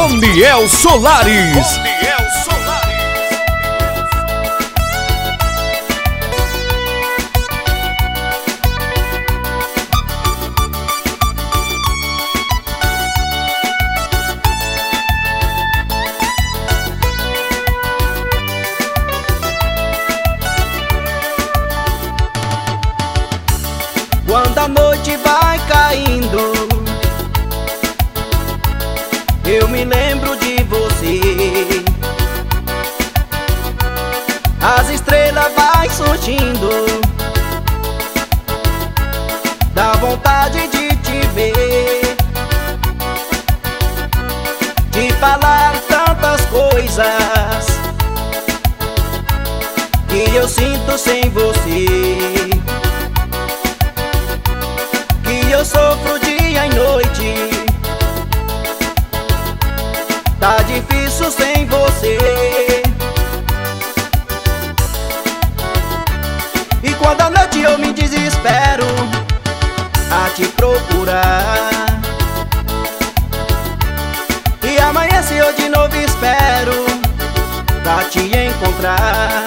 Roniel Solares. Quando a noite vai caindo, eu me lembro de você. As estrelas vai surgindo, dá vontade de te ver, de falar tantas coisas que eu sinto sem você. Eu sofro dia e noite, tá difícil sem você. E quando à noite eu me desespero a te procurar, e amanhece eu de novo espero pra te encontrar.